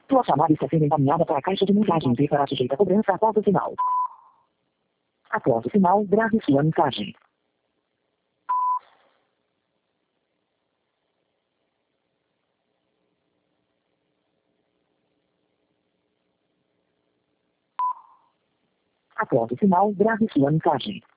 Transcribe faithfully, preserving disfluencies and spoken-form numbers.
Sua chamada está sendo encaminhada para a caixa de mensagens e será sujeita a cobrança após o sinal. Após o sinal, grave sua mensagem. Após o sinal, grave sua mensagem.